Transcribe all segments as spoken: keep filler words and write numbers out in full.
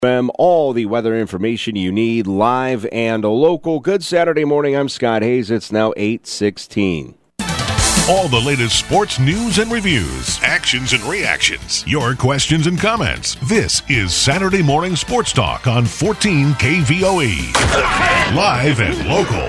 All the weather information you need, live and local. Good Saturday morning. I'm Scott Hayes. It's now eight sixteen. All the latest sports news and reviews, actions and reactions, your questions and comments. This is Saturday Morning Sports Talk on fourteen K V O E. Live and local.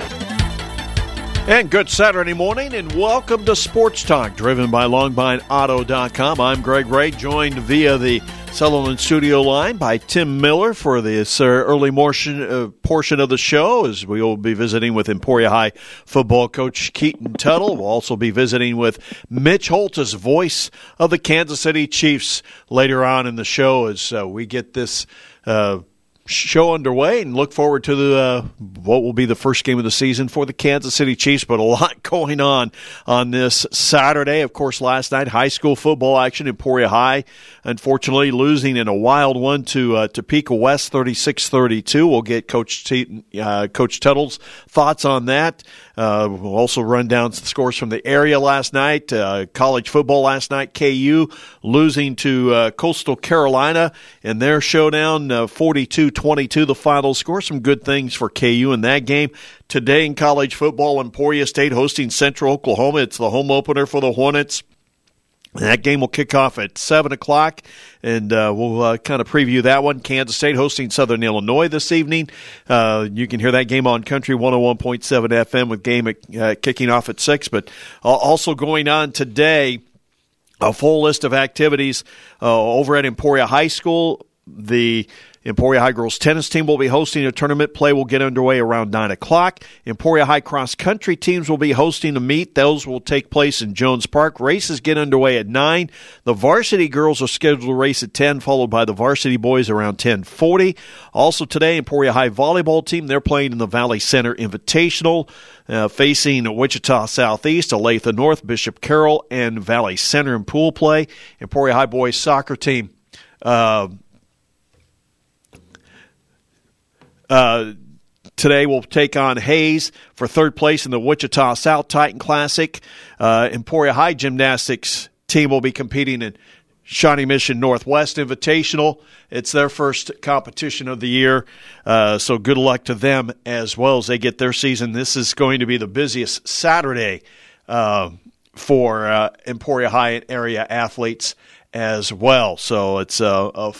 And good Saturday morning, and welcome to Sports Talk, driven by Longbine Auto dot com. I'm Greg Ray, joined via the Sullivan studio line by Tim Miller for this uh, early portion, uh, portion of the show, as we will be visiting with Emporia High football coach Keaton Tuttle. We'll also be visiting with Mitch Holthus, voice of the Kansas City Chiefs, later on in the show as uh, we get this uh show underway and look forward to the uh, what will be the first game of the season for the Kansas City Chiefs, but a lot going on on this Saturday. Of course, last night, high school football action. Emporia High, unfortunately, losing in a wild one to uh, Topeka West, thirty-six thirty-two. We'll get Coach T- uh, Coach Tuttle's thoughts on that. Uh, we'll also run down the scores from the area last night. Uh, college football last night, K U losing to uh, Coastal Carolina in their showdown, uh, forty-two twenty-two the final score. Some good things for K U in that game. Today in college football, Emporia State hosting Central Oklahoma. It's the home opener for the Hornets. That game will kick off at seven o'clock, and uh, we'll uh, kind of preview that one. Kansas State hosting Southern Illinois this evening. Uh, you can hear that game on Country one oh one point seven F M with game uh, kicking off at six. But uh, also going on today, a full list of activities uh, over at Emporia High School. The Emporia High girls tennis team will be hosting a tournament. Play will get underway around nine o'clock. Emporia High cross country teams will be hosting a meet. Those will take place in Jones Park. Races get underway at nine. The varsity girls are scheduled to race at ten, followed by the varsity boys around ten forty. Also today, Emporia High volleyball team, they're playing in the Valley Center Invitational, uh, facing Wichita Southeast, Olathe North, Bishop Carroll, and Valley Center in pool play. Emporia High boys soccer team, uh, Uh, today we'll take on Hayes for third place in the Wichita South Titan Classic. Uh, Emporia High gymnastics team will be competing in Shawnee Mission Northwest Invitational. It's their first competition of the year, uh, so good luck to them as well as they get their season. This is going to be the busiest Saturday uh, for uh, Emporia High and area athletes as well. So it's a, a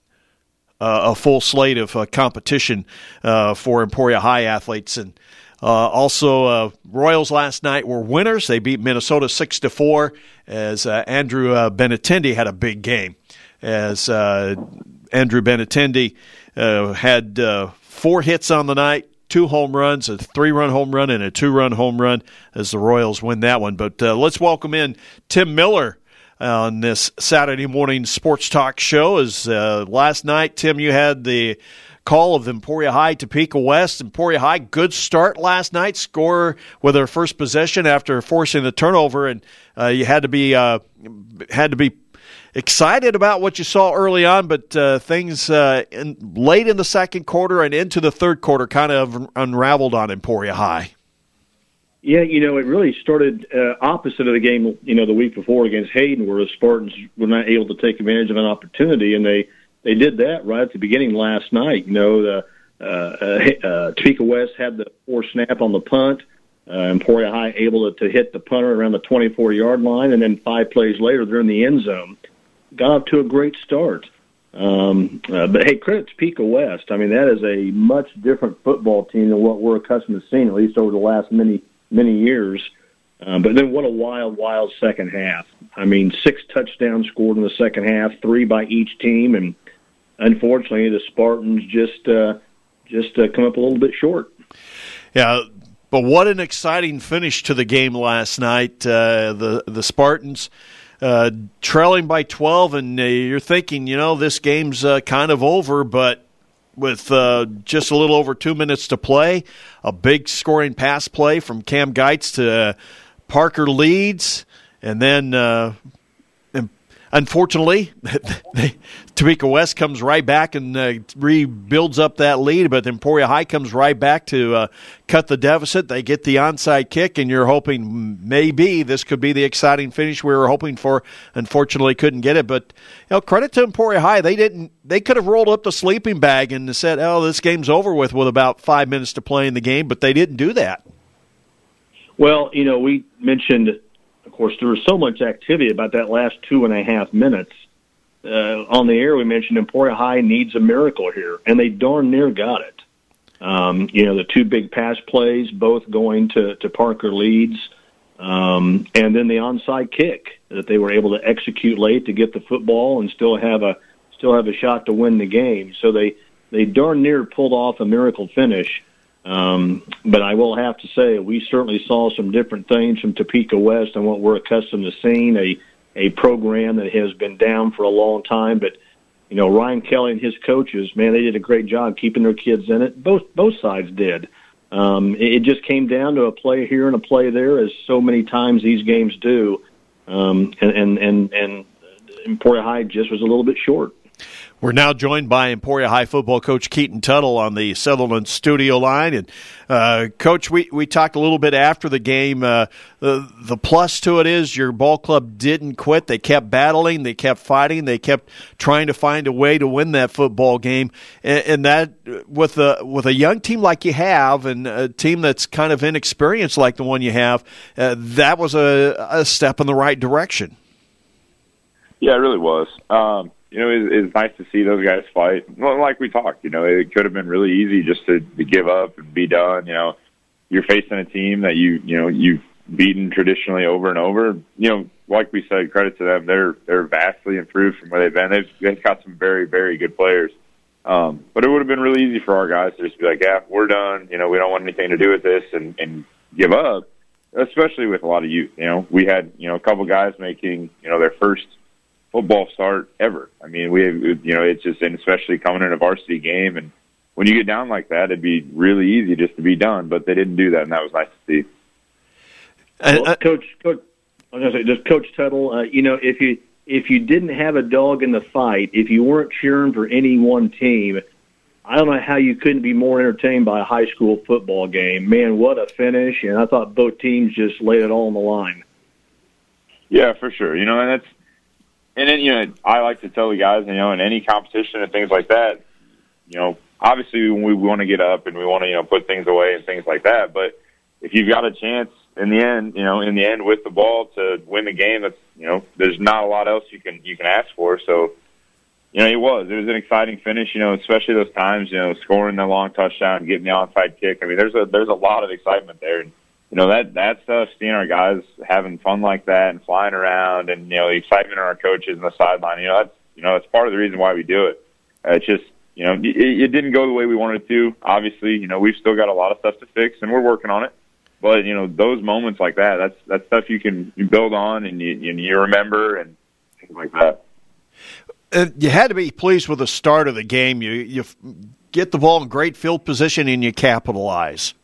Uh, a full slate of uh, competition uh, for Emporia High athletes. And uh, also, uh, Royals last night were winners. They beat Minnesota six to four as uh, Andrew uh, Benatendi had a big game. As uh, Andrew Benatendi uh, had uh, four hits on the night, two home runs, a three-run home run, and a two-run home run as the Royals win that one. But uh, let's welcome in Tim Miller on this Saturday morning sports talk show. As uh, last night, Tim, you had the call of Emporia High, Topeka West. Emporia High, good start last night, score with their first possession after forcing the turnover, and uh, you had to be uh, had to be excited about what you saw early on, but uh, things uh, in, late in the second quarter and into the third quarter kind of unraveled on Emporia High. Yeah, you know, it really started uh, opposite of the game, you know, the week before against Hayden, where the Spartans were not able to take advantage of an opportunity, and they, they did that right at the beginning last night. You know, the uh, uh, uh, Topeka West had the four snap on the punt. Uh, Emporia High able to, to hit the punter around the twenty-four-yard line, and then five plays later, they're in the end zone. Got off to a great start. Um, uh, but, hey, credit to Topeka West. I mean, that is a much different football team than what we're accustomed to seeing, at least over the last many many years. Uh, but then what a wild, wild second half. I mean, six touchdowns scored in the second half, three by each team, and unfortunately the Spartans just uh, just uh, come up a little bit short. Yeah, but what an exciting finish to the game last night. Uh, the, the Spartans uh, trailing by twelve, and uh, you're thinking, you know, this game's uh, kind of over, but with uh, just a little over two minutes to play, a big scoring pass play from Cam Geitz to uh, Parker Leeds, and then uh, unfortunately, they, Topeka West comes right back and uh, rebuilds up that lead, but Emporia High comes right back to uh, cut the deficit. They get the onside kick, and you're hoping maybe this could be the exciting finish we were hoping for. Unfortunately, couldn't get it. But you know, credit to Emporia High. They didn't. They could have rolled up the sleeping bag and said, "Oh, this game's over with," with about five minutes to play in the game. But they didn't do that. Well, you know, we mentioned, of course, there was so much activity about that last two and a half minutes. Uh, on the air, we mentioned Emporia High needs a miracle here, and they darn near got it. Um, you know, the two big pass plays, both going to, to Parker Leeds, um, and then the onside kick that they were able to execute late to get the football and still have a still have a shot to win the game. So they, they darn near pulled off a miracle finish. Um, but I will have to say we certainly saw some different things from Topeka West than what we're accustomed to seeing, a, a program that has been down for a long time. But, you know, Ryan Kelly and his coaches, man, they did a great job keeping their kids in it. Both both sides did. Um, it, it just came down to a play here and a play there, as so many times these games do. Um, and, and, and, and Emporia High just was a little bit short. We're now joined by Emporia High football coach Keaton Tuttle on the Sutherland studio line. And, uh, Coach, we, we talked a little bit after the game. Uh, the, the plus to it is your ball club didn't quit. They kept battling. They kept fighting. They kept trying to find a way to win that football game. And, and that, with a, with a young team like you have and a team that's kind of inexperienced like the one you have, uh, that was a, a step in the right direction. Yeah, it really was. Um, You know, it's, it's nice to see those guys fight. Well, like we talked, you know, it could have been really easy just to, to give up and be done. You know, you're facing a team that you, you know, you've beaten traditionally over and over. You know, like we said, credit to them. They're they're vastly improved from where they've been. They've, they've got some very, very good players. Um, but it would have been really easy for our guys to just be like, yeah, we're done. You know, we don't want anything to do with this and, and give up, especially with a lot of youth. You know, we had, you know, a couple guys making, you know, their first football start ever. I mean, we, you know, it's just, and especially coming in a varsity game, and when you get down like that, it'd be really easy just to be done. But they didn't do that, and that was nice to see. Well, uh, Coach, Coach, I was going to say, just Coach Tuttle. Uh, you know, if you if you didn't have a dog in the fight, if you weren't cheering for any one team, I don't know how you couldn't be more entertained by a high school football game. Man, what a finish! And I thought both teams just laid it all on the line. Yeah, for sure. You know, and that's. And then, you know, I like to tell the guys, you know, in any competition and things like that, you know, obviously we want to get up and we want to, you know, put things away and things like that. But if you've got a chance in the end, you know, in the end with the ball to win the game, that's, you know, there's not a lot else you can you can ask for. So, you know, it was. It was an exciting finish, you know, especially those times, you know, scoring the long touchdown, getting the onside kick. I mean, there's a there's a lot of excitement there. And, you know, that, that stuff, seeing our guys having fun like that and flying around and, you know, the excitement of our coaches on the sideline, you know, that's, you know, that's part of the reason why we do it. Uh, it's just, you know, it, it didn't go the way we wanted it to. Obviously, you know, we've still got a lot of stuff to fix and we're working on it. But, you know, those moments like that, that's, that's stuff you can you build on and you, and you remember and things like that. Uh, you had to be pleased with the start of the game. You, you get the ball in great field position and you capitalize.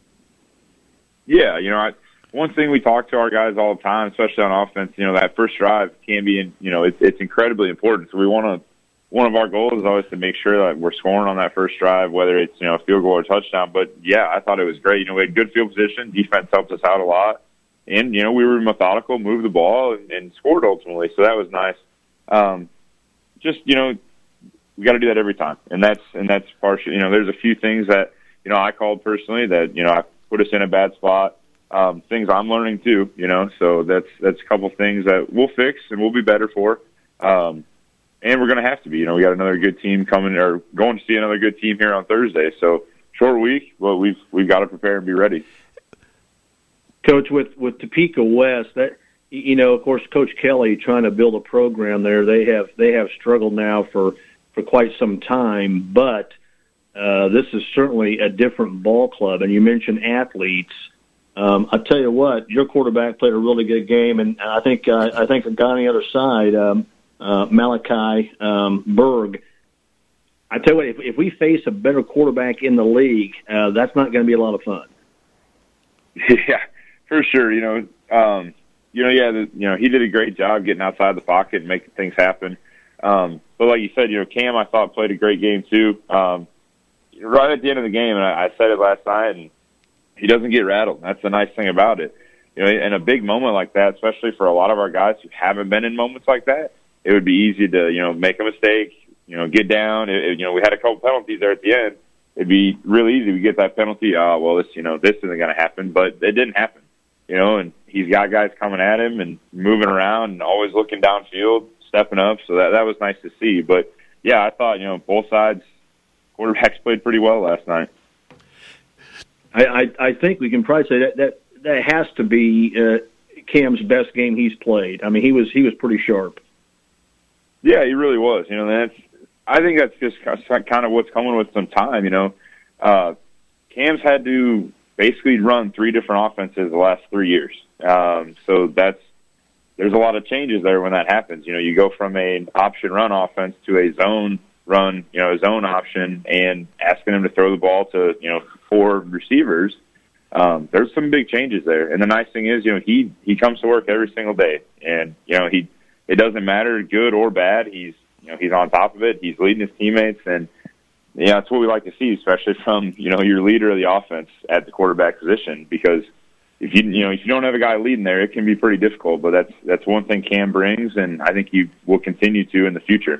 Yeah, you know, I, one thing we talk to our guys all the time, especially on offense, you know, that first drive can be, you know, it's, it's incredibly important. So we want to, one of our goals is always to make sure that we're scoring on that first drive, whether it's, you know, a field goal or touchdown. But, yeah, I thought it was great. You know, we had good field position. Defense helped us out a lot. And, you know, we were methodical, moved the ball, and, and scored ultimately. So that was nice. Um, just, you know, we got to do that every time. And that's, and that's partially, you know, there's a few things that, you know, I called personally that, you know, I put us in a bad spot. Um, things I'm learning too, you know, so that's, that's a couple things that we'll fix and we'll be better for. Um, and we're going to have to be, you know, we got another good team coming or going to see another good team here on Thursday. So short week, but we've, we've got to prepare and be ready. Coach, with, with Topeka West, that, you know, of course, Coach Kelly trying to build a program there. They have, they have struggled now for, for quite some time, but, Uh, this is certainly a different ball club, and you mentioned athletes. Um, I tell you what, your quarterback played a really good game, and I think uh, I think the guy on the other side, um, uh, Malachi um, Berg. I tell you what, if, if we face a better quarterback in the league, uh, that's not going to be a lot of fun. Yeah, for sure. You know, um, you know, yeah, the, you know, he did a great job getting outside the pocket and making things happen. Um, but like you said, you know, Cam, I thought played a great game too. Um, right at the end of the game, and I, I said it last night, and he doesn't get rattled. That's the nice thing about it. You know, in a big moment like that, especially for a lot of our guys who haven't been in moments like that, it would be easy to, you know, make a mistake, you know, get down. It, it, you know, we had a couple penalties there at the end. It'd be really easy to get that penalty. Oh, well, this, you know, this isn't going to happen, but it didn't happen. You know, and he's got guys coming at him and moving around and always looking downfield, stepping up. So that that was nice to see. But yeah, I thought, you know, both sides quarterbacks played pretty well last night. I, I, I think we can probably say that that, that has to be uh, Cam's best game he's played. I mean, he was he was pretty sharp. Yeah, he really was. You know, that's I think that's just kind of what's coming with some time. You know, uh, Cam's had to basically run three different offenses the last three years. Um, so that's there's a lot of changes there when that happens. You know, you go from an option run offense to a zone run, you know, a zone option, and asking him to throw the ball to, you know, four receivers. Um, there's some big changes there. And the nice thing is, you know, he, he comes to work every single day. And, you know, he it doesn't matter good or bad. He's, you know, he's on top of it. He's leading his teammates. And, yeah, that's what we like to see, especially from, you know, your leader of the offense at the quarterback position, because if you, you know, if you don't have a guy leading there, it can be pretty difficult, but that's, that's one thing Cam brings, and I think he will continue to in the future.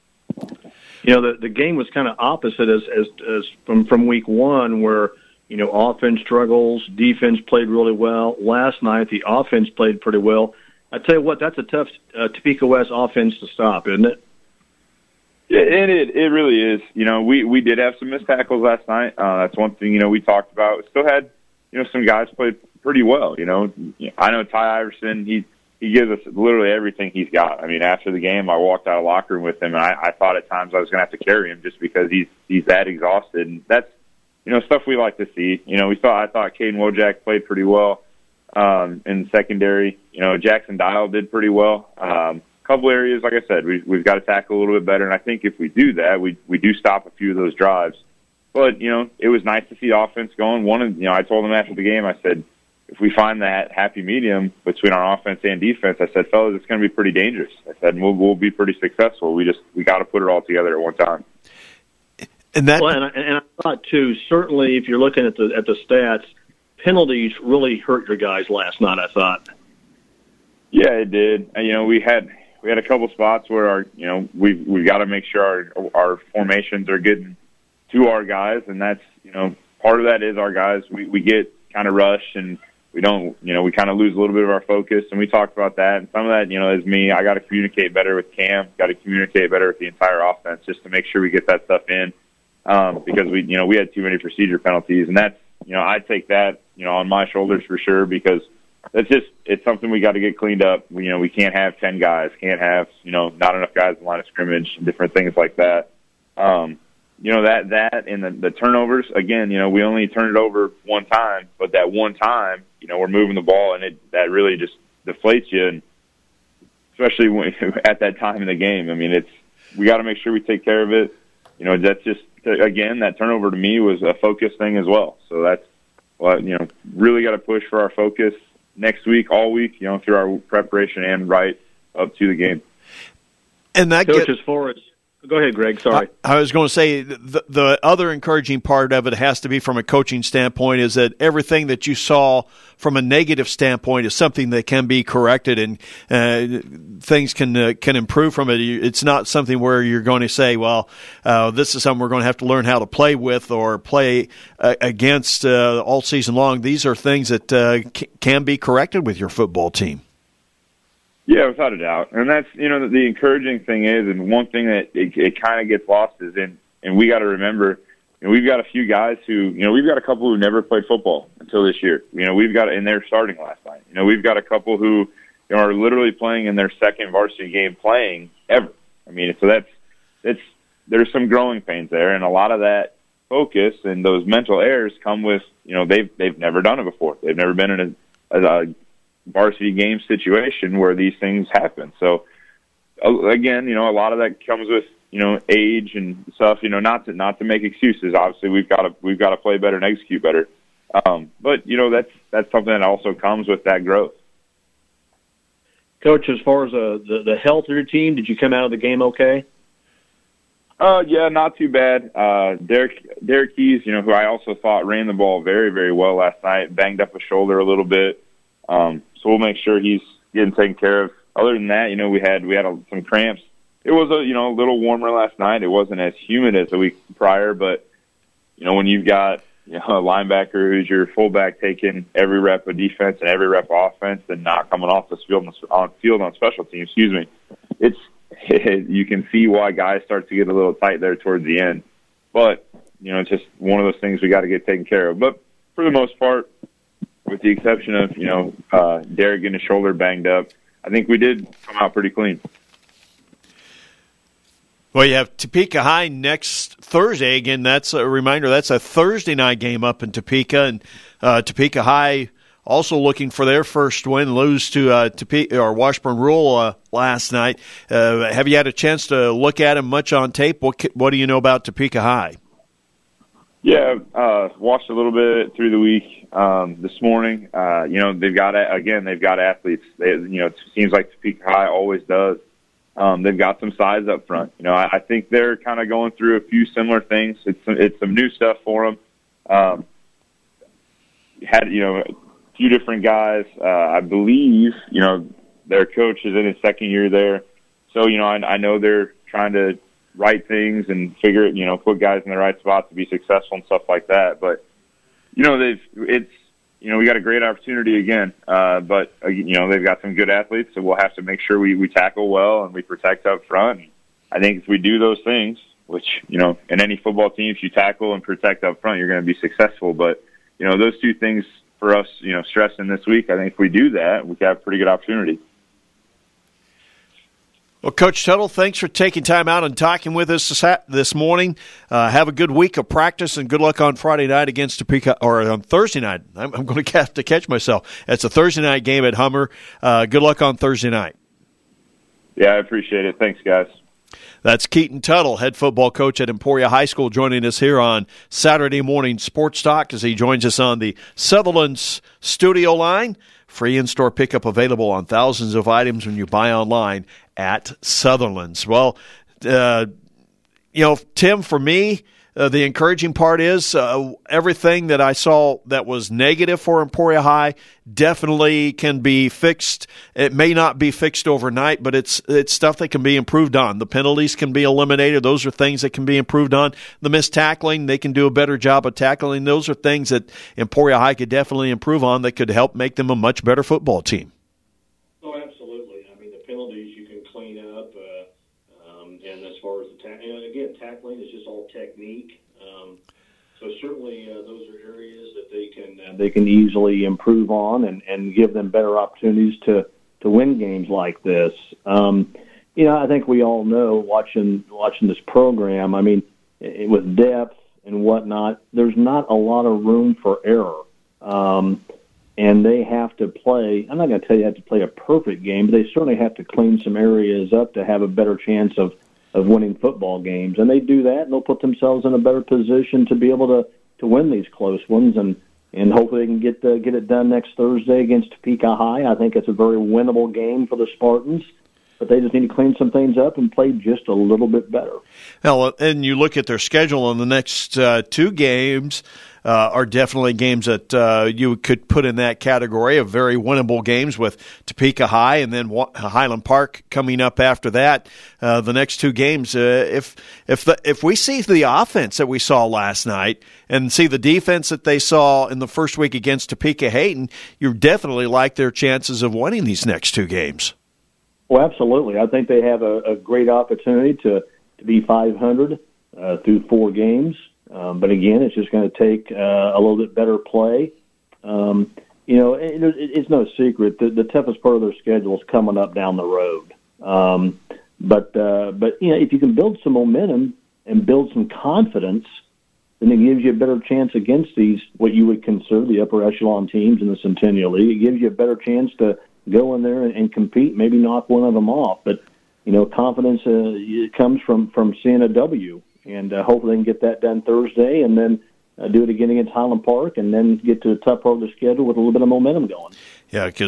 You know, the, the game was kind of opposite as, as, as from, from week one where, you know, offense struggles, defense played really well. Last night, the offense played pretty well. I tell you what, that's a tough uh, Topeka West offense to stop, isn't it? Yeah, and it it really is. You know, we, we did have some missed tackles last night. Uh, that's one thing, you know, we talked about. Still had, you know, some guys played pretty well, you know. I know Ty Iverson, he he gives us literally everything he's got. I mean, after the game, I walked out of the locker room with him, and I, I thought at times I was going to have to carry him just because he's he's that exhausted. And that's, you know, stuff we like to see. You know, we thought I thought Caden Wojak played pretty well um, in the secondary. You know, Jackson Dial did pretty well. Um couple areas, like I said, we, we've got to tackle a little bit better, and I think if we do that, we we do stop a few of those drives. But, you know, it was nice to see offense going. One of, you know, I told them after the game, I said, if we find that happy medium between our offense and defense, I said, fellas, it's going to be pretty dangerous. I said, we'll, we'll be pretty successful. We just, we got to put it all together at one time. And that, well, and I, and I thought, too, certainly if you're looking at the at the stats, penalties really hurt your guys last night, I thought. Yeah, it did. And, you know, we had... We had a couple spots where our, you know, we've we've got to make sure our our formations are getting to our guys, and that's, you know, part of that is our guys. We we get kind of rushed, and we don't, you know, we kind of lose a little bit of our focus, and we talked about that. And some of that, you know, is me. I got to communicate better with Cam. Got to communicate better with the entire offense, just to make sure we get that stuff in, um, because we, you know, we had too many procedure penalties, and that's, you know, I take that, you know, on my shoulders for sure, because that's just, it's something we got to get cleaned up. We, you know, we can't have ten guys, can't have, you know, not enough guys in the line of scrimmage, and different things like that. Um, you know, that, that and the, the turnovers, again, you know, we only turned it over one time, but that one time, you know, we're moving the ball, and it, that really just deflates you, and especially when, at that time in the game. I mean, it's, we got to make sure we take care of it. You know, that's just, again, that turnover to me was a focus thing as well. So that's, well, you know, really got to push for our focus next week, all week, you know, through our preparation and right up to the game. And that Coach, get, as far as go ahead, Greg. Sorry, I, I was going to say the, the other encouraging part of it has to be from a coaching standpoint is that everything that you saw from a negative standpoint is something that can be corrected, and uh, things can uh, can improve from it. It's not something where you're going to say, well, uh, this is something we're going to have to learn how to play with or play uh, against uh, all season long. These are things that uh, c- can be corrected with your football team. Yeah, without a doubt. And that's, you know, the, the encouraging thing is, and one thing that it, it kind of gets lost is in, and we got to remember, you know, we've got a few guys who, you know, we've got a couple who never played football until this year. You know, we've got, and they're starting last night. You know, we've got a couple who, you know, are literally playing in their second varsity game playing ever. I mean, so that's, it's, there's some growing pains there, and a lot of that focus and those mental errors come with, you know, they've, they've never done it before. They've never been in a, a varsity game situation where these things happen. So again, you know, a lot of that comes with, you know, age and stuff, you know, not to, not to make excuses. Obviously we've got to, we've got to play better and execute better. Um, but you know, that's, that's something that also comes with that growth. Coach, as far as uh, the the health of your team, did you come out of the game okay? Uh, yeah, not too bad. Uh, Derek, Derek Keys, you know, who I also thought ran the ball very, very well last night, banged up his shoulder a little bit. Um, so we'll make sure he's getting taken care of. Other than that, you know, we had we had a, some cramps. It was a you know a little warmer last night. It wasn't as humid as the week prior, but you know when you've got you know a linebacker who's your fullback taking every rep of defense and every rep of offense and not coming off the field on field on special teams, excuse me, it's you can see why guys start to get a little tight there towards the end. But, you know, it's just one of those things we got to get taken care of. But for the most part, with the exception of, you know, uh, Derek getting his shoulder banged up, I think we did come out pretty clean. Well, you have Topeka High next Thursday. Again, that's a reminder, that's a Thursday night game up in Topeka. And uh, Topeka High also looking for their first win, lose to uh, Topeka or Washburn Rural uh, last night. Uh, have you had a chance to look at them much on tape? What what do you know about Topeka High? Yeah, uh, watched a little bit through the week um, this morning. Uh, you know, they've got again, they've got athletes. They, you know, it seems like Topeka High always does. Um, they've got some size up front. You know, I, I think they're kind of going through a few similar things. It's some, it's some new stuff for them. Um, had you know. few different guys. Uh, I believe, you know, their coach is in his second year there. So, you know, I, I know they're trying to write things and figure it, you know, put guys in the right spot to be successful and stuff like that. But, you know, they've, it's, you know, we got a great opportunity again. Uh, but, uh, you know, they've got some good athletes, so we'll have to make sure we, we tackle well and we protect up front. And I think if we do those things, which, you know, in any football team, if you tackle and protect up front, you're going to be successful. But, you know, those two things, for us, you know, stressing this week, I think if we do that, we have a pretty good opportunity. Well, Coach Tuttle, thanks for taking time out and talking with us this, this morning. Uh, have a good week of practice and good luck on Friday night against Topeka, or on Thursday night. I'm, I'm going to have to catch myself. It's a Thursday night game at Hummer. Uh, good luck on Thursday night. Yeah, I appreciate it. Thanks, guys. That's Keaton Tuttle, head football coach at Emporia High School, joining us here on Saturday Morning Sports Talk as he joins us on the Sutherland's studio line. Free in-store pickup available on thousands of items when you buy online at Sutherland's. Well, uh, you know, Tim, for me, uh, the encouraging part is uh, everything that I saw that was negative for Emporia High definitely can be fixed. It may not be fixed overnight, but it's it's stuff that can be improved on. The penalties can be eliminated. Those are things that can be improved on. The missed tackling, they can do a better job of tackling. Those are things that Emporia High could definitely improve on that could help make them a much better football team. Oh, absolutely. I mean, the penalties you can clean up. Uh, um, and as far as the ta- and again, tackling is just all technique. Um, so certainly uh, those are areas that they can uh, they can easily improve on and, and give them better opportunities to, to win games like this. Um, you know, I think we all know watching watching this program. I mean, it, with depth and whatnot, there's not a lot of room for error. Um, and they have to play. I'm not going to tell you they have to play a perfect game, but they certainly have to clean some areas up to have a better chance of. of winning football games. And they do that, and they'll put themselves in a better position to be able to, to win these close ones, and, and hopefully they can get the, get it done next Thursday against Topeka High. I think it's a very winnable game for the Spartans, but they just need to clean some things up and play just a little bit better. Well, and you look at their schedule on the next uh, two games, Uh, are definitely games that uh, you could put in that category of very winnable games, with Topeka High and then Highland Park coming up after that. Uh, the next two games, uh, if if the, if we see the offense that we saw last night and see the defense that they saw in the first week against Topeka Hayden, you definitely like their chances of winning these next two games. Well, absolutely. I think they have a, a great opportunity to, to be five hundred uh, through four games. Um, but again, it's just going to take uh, a little bit better play. Um, you know, it, it, it's no secret that the toughest part of their schedule is coming up down the road. Um, but uh, but you know, if you can build some momentum and build some confidence, then it gives you a better chance against these what you would consider the upper echelon teams in the Centennial League. It gives you a better chance to go in there and, and compete, maybe knock one of them off. But you know, confidence uh, it comes from from seeing a W. And uh, hopefully they can get that done Thursday, and then uh, do it again against Highland Park, and then get to the tough part of the schedule with a little bit of momentum going. Yeah, because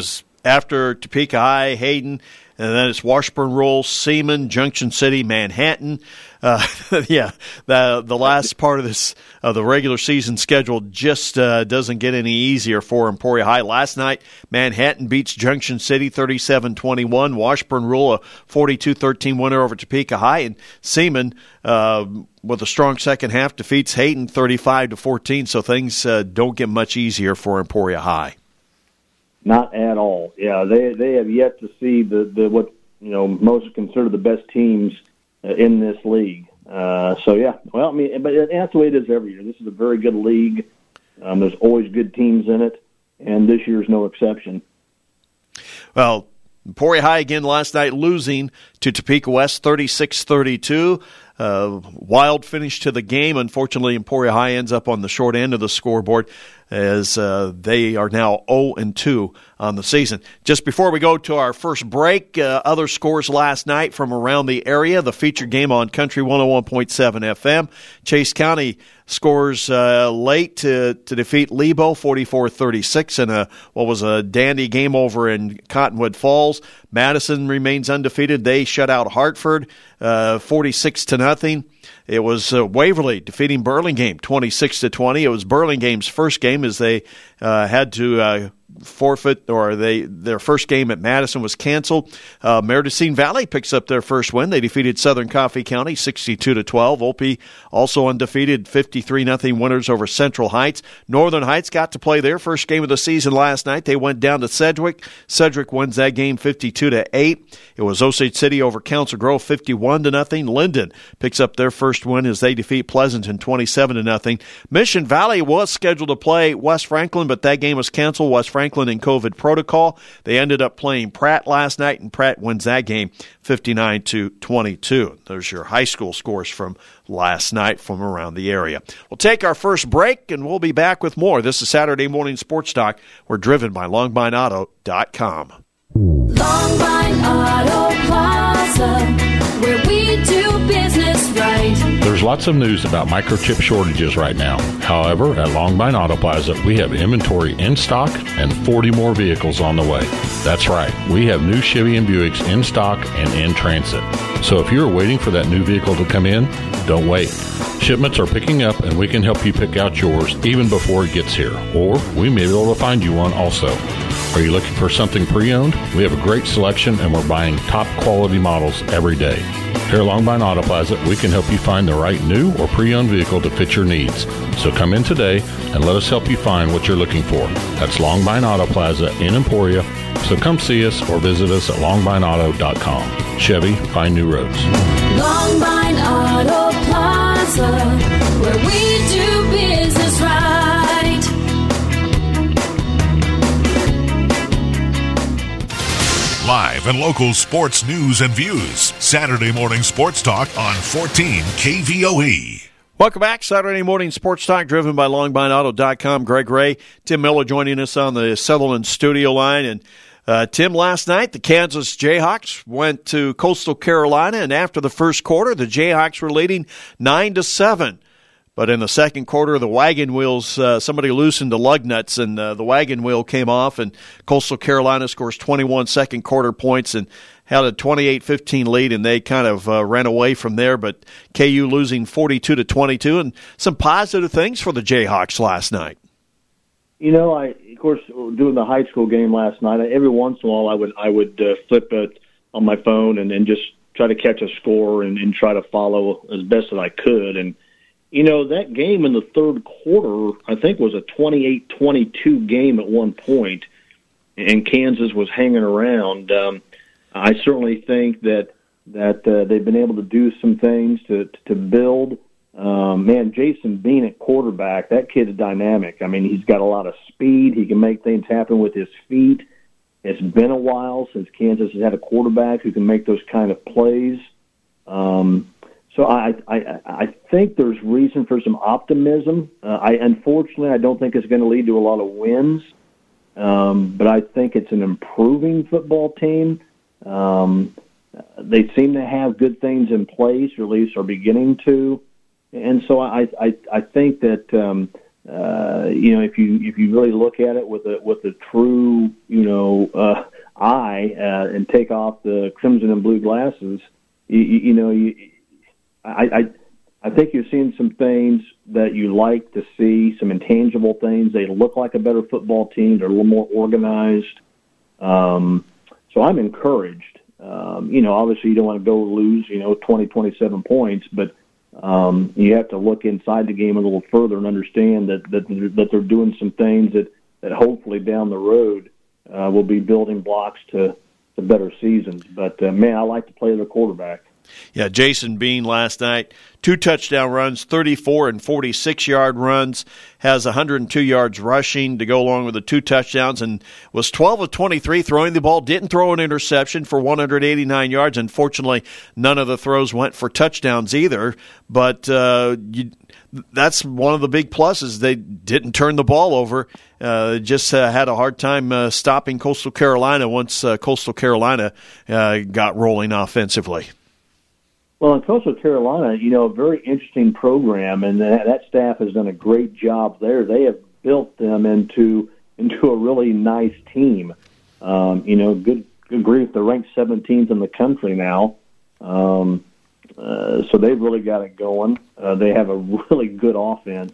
after Topeka High, Hayden, and then it's Washburn Rural, Seaman, Junction City, Manhattan. Uh, yeah, the the last part of this of the regular season schedule just uh, doesn't get any easier for Emporia High. Last night, Manhattan beats Junction City thirty-seven twenty-one. Washburn Rural a forty-two thirteen winner over Topeka High, and Seaman uh, with a strong second half defeats Hayden thirty-five to fourteen. So things uh, don't get much easier for Emporia High. Not at all. Yeah, they they have yet to see the, the what you know most consider the best teams uh, in this league. Uh, so yeah, well, I mean, but that's the way it is every year. This is a very good league. Um, there's always good teams in it, and this year's no exception. Well, Emporia High again last night losing to Topeka West thirty-six thirty-two. Uh, wild finish to the game. Unfortunately, Emporia High ends up on the short end of the scoreboard as uh, they are now oh and two on the season. Just before we go to our first break, uh, other scores last night from around the area. The featured game on Country one oh one point seven F M. Chase County scores uh, late to, to defeat Lebo forty-four thirty-six in a what was a dandy game over in Cottonwood Falls. Madison remains undefeated. They shut out Hartford uh, forty-six to nothing. It was uh, Waverly defeating Burlingame twenty-six to twenty. It was Burlingame's first game as they uh, had to uh, forfeit, or they their first game at Madison was canceled. Uh, Meridocene Valley picks up their first win. They defeated Southern Coffee County sixty-two to twelve. Opie also undefeated, fifty-three nothing winners over Central Heights. Northern Heights got to play their first game of the season last night. They went down to Sedgwick. Sedgwick wins that game fifty-two to eight. It was Osage City over Council Grove fifty-one to nothing. Linden picks up their first win as they defeat Pleasanton twenty-seven to nothing. Mission Valley was scheduled to play West Franklin, but that game was canceled. West Franklin in COVID protocol. They ended up playing Pratt last night, and Pratt wins that game fifty-nine to twenty-two. There's your high school scores from last night from around the area. We'll take our first break, and we'll be back with more. This is Saturday Morning Sports Talk. We're driven by long vine auto dot com. Longvine Auto Plaza, where we do business right. There's lots of news about microchip shortages right now. However, at Longvine Auto Plaza, we have inventory in stock and forty more vehicles on the way. That's right, we have new Chevy and Buicks in stock and in transit. So if you're waiting for that new vehicle to come in, don't wait. Shipments are picking up, and we can help you pick out yours even before it gets here. Or we may be able to find you one also. Are you looking for something pre-owned? We have a great selection, and we're buying top quality models every day. Here at Longvine Auto Plaza, we can help you find the right new or pre-owned vehicle to fit your needs. So come in today and let us help you find what you're looking for. That's Longvine Auto Plaza in Emporia. So come see us or visit us at longvine auto dot com. Chevy, find new roads. Longvine Auto Plaza, where we do business right. Live and local sports news and views. Saturday Morning Sports Talk on fourteen K V O E. Welcome back. Saturday Morning Sports Talk, driven by longvine auto dot com. Greg Ray, Tim Miller joining us on the Sutherland studio line. And uh, Tim, last night, the Kansas Jayhawks went to Coastal Carolina, and after the first quarter, the Jayhawks were leading nine to seven. But in the second quarter, the wagon wheels, uh, somebody loosened the lug nuts, and uh, the wagon wheel came off, and Coastal Carolina scores twenty-one second quarter points and had a twenty-eight fifteen lead, and they kind of uh, ran away from there. But K U losing forty-two to twenty-two, and some positive things for the Jayhawks last night. You know, I of course doing the high school game last night. Every once in a while, I would I would uh, flip it on my phone and, and just try to catch a score and, and try to follow as best as I could. And you know, that game in the third quarter, I think, was a twenty-eight twenty-two game at one point, and Kansas was hanging around. Um, I certainly think that that uh, they've been able to do some things to to build. Um, man, Jason Bean at quarterback, that kid's dynamic. I mean, he's got a lot of speed. He can make things happen with his feet. It's been a while since Kansas has had a quarterback who can make those kind of plays. Um, so I, I, I think there's reason for some optimism. Uh, I unfortunately, I don't think it's going to lead to a lot of wins, um, but I think it's an improving football team. Um, they seem to have good things in place, or at least are beginning to. And so I, I, I think that um, uh, you know, if you if you really look at it with a with a true you know uh, eye uh, and take off the crimson and blue glasses, you, you, you know, you, I, I I think you're seeing some things that you like to see, some intangible things. They look like a better football team. They're a little more organized. Um, so I'm encouraged. Um, you know, obviously you don't want to go lose, you know, twenty, twenty-seven points, but um, you have to look inside the game a little further and understand that that, that they're doing some things that, that hopefully down the road uh, will be building blocks to, to better seasons. But, uh, man, I like to play the quarterback. Yeah, Jason Bean last night, two touchdown runs, thirty-four and forty-six-yard runs, has one hundred two yards rushing to go along with the two touchdowns, and was twelve of twenty-three throwing the ball, didn't throw an interception for one hundred eighty-nine yards. Unfortunately, none of the throws went for touchdowns either, but uh, you, that's one of the big pluses. They didn't turn the ball over, uh, just uh, had a hard time uh, stopping Coastal Carolina once uh, Coastal Carolina uh, got rolling offensively. Well, in Coastal Carolina, you know, a very interesting program, and that, that staff has done a great job there. They have built them into into a really nice team. Um, you know, good good grief, they're ranked seventeenth in the country now, um, uh, so they've really got it going. Uh, they have a really good offense,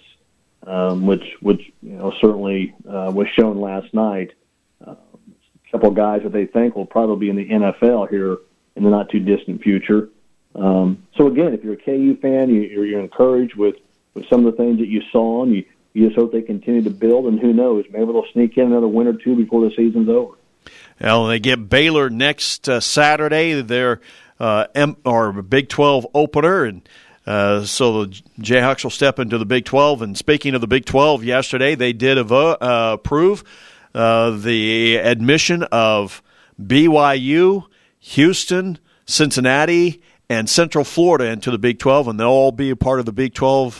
um, which which you know certainly uh, was shown last night. Uh, a couple of guys that they think will probably be in the N F L here in the not too distant future. Um, so again, if you're a K U fan, you, you're, you're encouraged with, with some of the things that you saw, and you, you just hope they continue to build. And who knows, maybe they'll sneak in another win or two before the season's over. Well, they get Baylor next uh, Saturday, their uh, M- or Big twelve opener, and uh, so the Jayhawks will step into the Big twelve. And speaking of the Big twelve, yesterday they did avo- uh, approve uh, the admission of B Y U, Houston, Cincinnati, and Central Florida into the Big twelve, and they'll all be a part of the Big twelve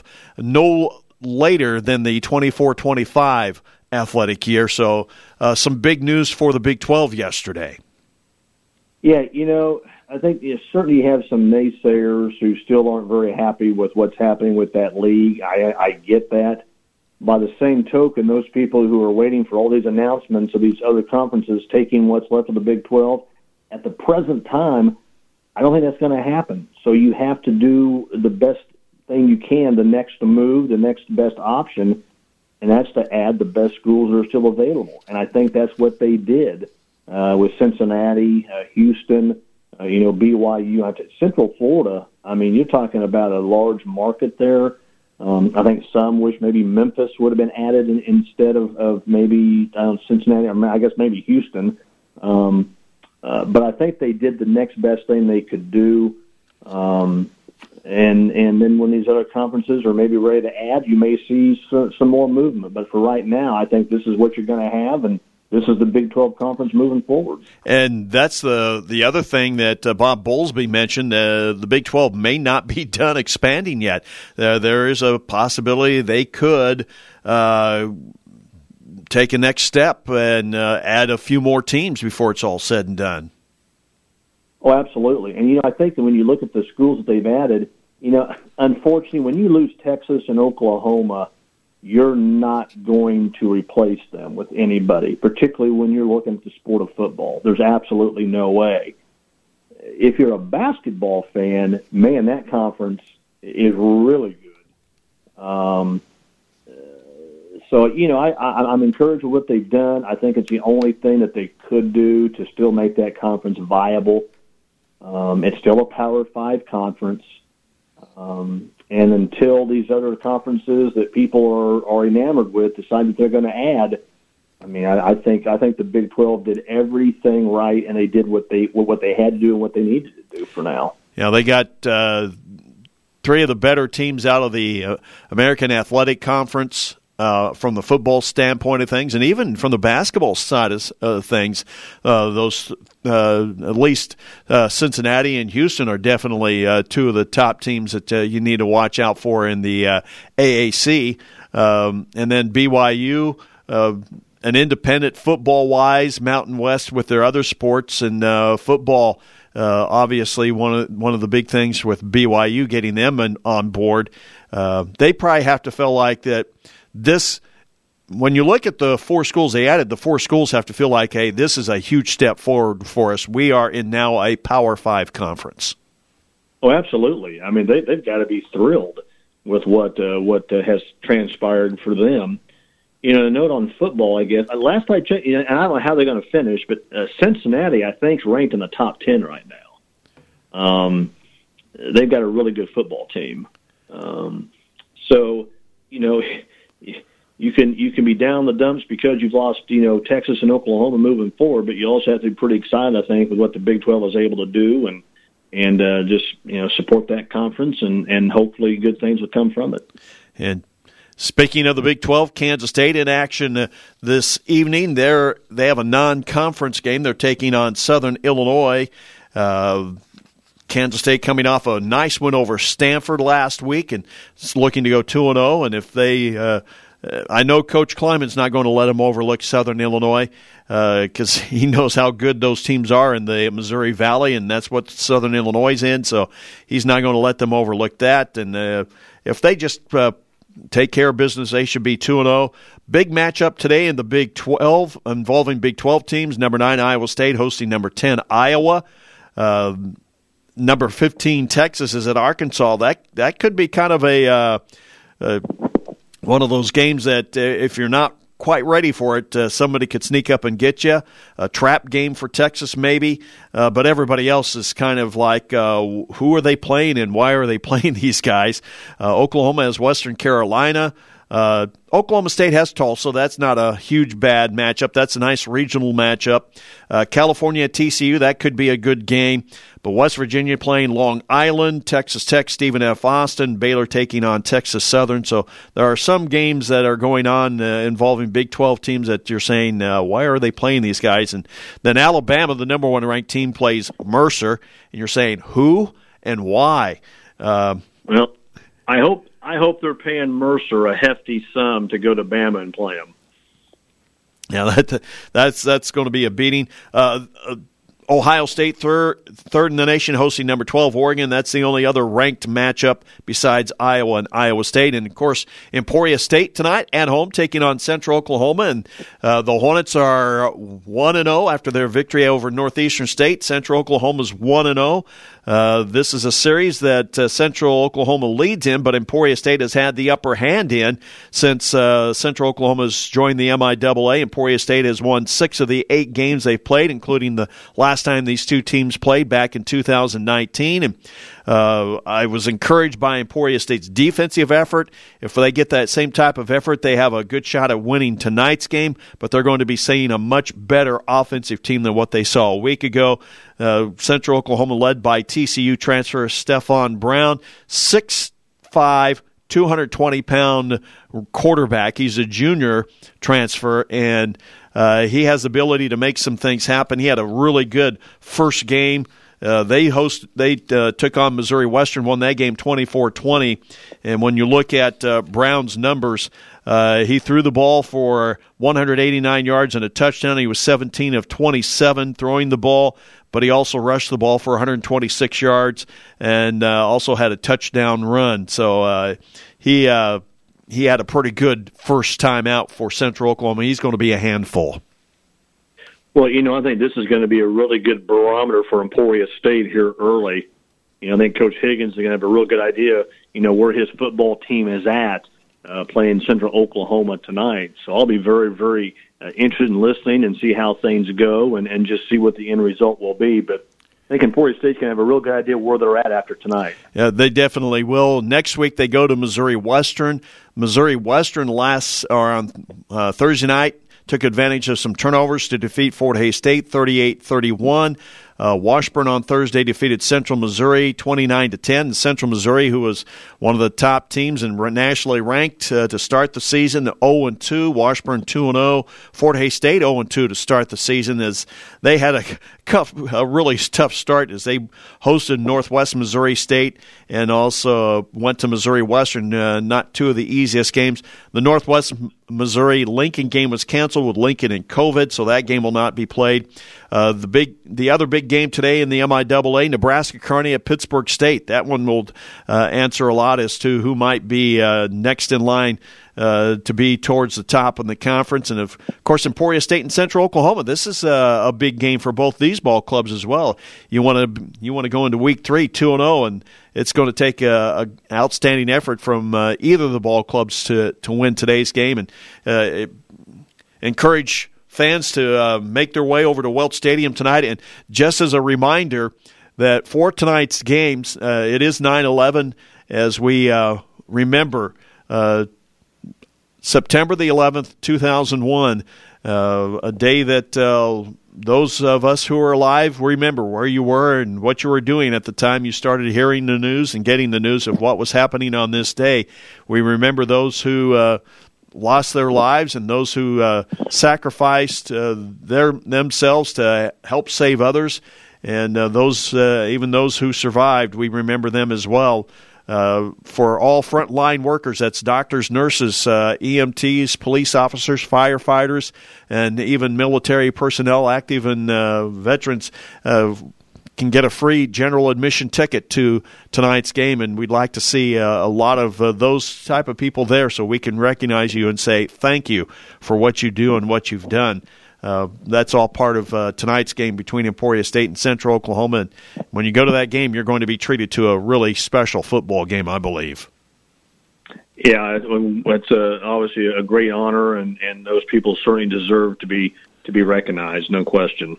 no later than the twenty-four twenty-five athletic year. So uh, some big news for the Big twelve yesterday. Yeah, you know, I think you certainly have some naysayers who still aren't very happy with what's happening with that league. I, I get that. By the same token, those people who are waiting for all these announcements of these other conferences taking what's left of the Big twelve, at the present time, I don't think that's going to happen. So you have to do the best thing you can, the next move, the next best option, and that's to add the best schools that are still available. And I think that's what they did uh, with Cincinnati, uh, Houston, uh, you know, B Y U. Central Florida, I mean, you're talking about a large market there. Um, I think some wish maybe Memphis would have been added in, instead of, of maybe uh, Cincinnati, or I guess maybe Houston. Um Uh, but I think they did the next best thing they could do. Um, and and then when these other conferences are maybe ready to add, you may see some, some more movement. But for right now, I think this is what you're going to have, and this is the Big twelve conference moving forward. And that's the the other thing that uh, Bob Bowlesby mentioned. Uh, the Big twelve may not be done expanding yet. Uh, there is a possibility they could uh take a next step and uh, add a few more teams before it's all said and done. Oh, absolutely. And, you know, I think that when you look at the schools that they've added, you know, unfortunately, when you lose Texas and Oklahoma, you're not going to replace them with anybody, particularly when you're looking at the sport of football. There's absolutely no way. If you're a basketball fan, man, that conference is really good. Um So, you know, I, I, I'm encouraged with what they've done. I think it's the only thing that they could do to still make that conference viable. Um, it's still a Power Five conference. Um, and until these other conferences that people are, are enamored with decide that they're going to add, I mean, I, I think I think the Big twelve did everything right, and they did what they what they had to do and what they needed to do for now. Yeah, they got uh, three of the better teams out of the uh, American Athletic Conference. Uh, from the football standpoint of things, and even from the basketball side of uh, things, uh, those uh, at least uh, Cincinnati and Houston are definitely uh, two of the top teams that uh, you need to watch out for in the uh, A A C. Um, and then B Y U, uh, an independent football-wise, Mountain West with their other sports, and uh, football. Uh, obviously, one of one of the big things with B Y U getting them on, on board, uh, they probably have to feel like that. This when you look at the four schools they added, the four schools have to feel like, hey, this is a huge step forward for us. We are in now a Power Five conference. Oh, absolutely. I mean, they, they've got to be thrilled with what uh, what uh, has transpired for them. You know, a note on football, I guess. Last I checked, and I don't know how they're going to finish, but uh, Cincinnati, I think, is ranked in the top ten right now. Um, they've got a really good football team. Um, so, you know, you can you can be down the dumps because you've lost, you know, Texas and Oklahoma moving forward, but you also have to be pretty excited, I think, with what the Big twelve is able to do, and and uh, just, you know, support that conference, and, and hopefully good things will come from it. And speaking of the Big twelve, Kansas State in action uh, this evening. They're, they have a non-conference game. They're taking on Southern Illinois. Uh, Kansas State coming off a nice win over Stanford last week and looking to go two and oh. And if they uh, – I know Coach Kleiman's not going to let them overlook Southern Illinois because uh, he knows how good those teams are in the Missouri Valley, and that's what Southern Illinois is in. So he's not going to let them overlook that. And uh, if they just uh, – take care of business, they should be two and oh. Big matchup today in the Big twelve involving Big twelve teams. Number nine, Iowa State, hosting number ten, Iowa. Uh, number fifteen, Texas, is at Arkansas. That that could be kind of a uh, uh, one of those games that uh, if you're not quite ready for it, uh, somebody could sneak up and get you. A trap game for Texas maybe, uh, but everybody else is kind of like, uh, who are they playing and why are they playing these guys? Uh, Oklahoma has Western Carolina. Uh, Oklahoma State has Tulsa. That's not a huge bad matchup. That's a nice regional matchup. Uh, California at T C U, that could be a good game. But West Virginia playing Long Island, Texas Tech, Stephen F. Austin, Baylor taking on Texas Southern. So there are some games that are going on uh, involving Big twelve teams that you're saying, uh, why are they playing these guys? And then Alabama, the number one ranked team, plays Mercer, and you're saying who and why? Uh, well, I hope I hope they're paying Mercer a hefty sum to go to Bama and play them. Yeah, that, that's that's going to be a beating. Uh, uh, Ohio State, third, third in the nation, hosting number twelve, Oregon. That's the only other ranked matchup besides Iowa and Iowa State. And, of course, Emporia State tonight at home taking on Central Oklahoma. And uh, the Hornets are one and oh after their victory over Northeastern State. Central Oklahoma's one and oh. Uh, this is a series that uh, Central Oklahoma leads in, but Emporia State has had the upper hand in since uh, Central Oklahoma's joined the M I A A. Emporia State has won six of the eight games they've played, including the last time these two teams played back in two thousand nineteen. And uh, I was encouraged by Emporia State's defensive effort. If they get that same type of effort, they have a good shot at winning tonight's game, but they're going to be seeing a much better offensive team than what they saw a week ago. Uh, Central Oklahoma led by T C U transfer Stephon Brown, six five, two hundred twenty pound quarterback. He's a junior transfer, and uh, he has the ability to make some things happen. He had a really good first game. Uh, they host. They uh, took on Missouri Western, won that game twenty-four twenty. And when you look at uh, Brown's numbers, uh, he threw the ball for one hundred eighty-nine yards and a touchdown. He was seventeen of twenty-seven throwing the ball, but he also rushed the ball for one hundred twenty-six yards and uh, also had a touchdown run. So uh, he uh, he had a pretty good first time out for Central Oklahoma. He's going to be a handful. Well, you know, I think this is going to be a really good barometer for Emporia State here early. You know, I think Coach Higgins is going to have a real good idea, you know, where his football team is at uh, playing Central Oklahoma tonight. So I'll be very, very uh, interested in listening and see how things go and, and just see what the end result will be. But I think Emporia State's going to have a real good idea where they're at after tonight. Yeah, they definitely will. Next week they go to Missouri Western. Missouri Western last or on uh, Thursday night took advantage of some turnovers to defeat Fort Hays State thirty-eight thirty-one. Uh, Washburn on Thursday defeated Central Missouri twenty-nine to ten. Central Missouri, who was one of the top teams and nationally ranked uh, to start the season, oh and two. Washburn two and oh. Fort Hays State oh and two to start the season, as they had a, a really tough start as they hosted Northwest Missouri State and also went to Missouri Western. Uh, not two of the easiest games. The Northwest Missouri. Lincoln game was canceled with Lincoln and COVID, so that game will not be played. Uh, the big, the other big game today in the M I A A, Nebraska Kearney at Pittsburgh State. That one will uh, answer a lot as to who might be uh, next in line uh, to be towards the top in the conference. And, of course, Emporia State and Central Oklahoma. This is a, a big game for both these ball clubs as well. You want to you want to go into week three two and oh, and it's going to take an outstanding effort from uh, either of the ball clubs to, to win today's game. And uh, encourage fans to uh, make their way over to Welch Stadium tonight. And just as a reminder that for tonight's games, uh, it is nine eleven as we uh, remember uh, September the eleventh, two thousand one, uh, a day that uh, those of us who are alive remember where you were and what you were doing at the time you started hearing the news and getting the news of what was happening on this day. We remember those who uh, lost their lives and those who uh, sacrificed uh, their themselves to help save others, and uh, those uh, even those who survived, we remember them as well. Uh, for all frontline workers, that's doctors, nurses, uh, E M Ts, police officers, firefighters, and even military personnel, active and uh, veterans, uh, can get a free general admission ticket to tonight's game, and we'd like to see uh, a lot of uh, those type of people there so we can recognize you and say thank you for what you do and what you've done. Uh, that's all part of uh, tonight's game between Emporia State and Central Oklahoma. And when you go to that game, you're going to be treated to a really special football game, I believe. Yeah, it's a, obviously a great honor, and, and those people certainly deserve to be to be recognized, no question.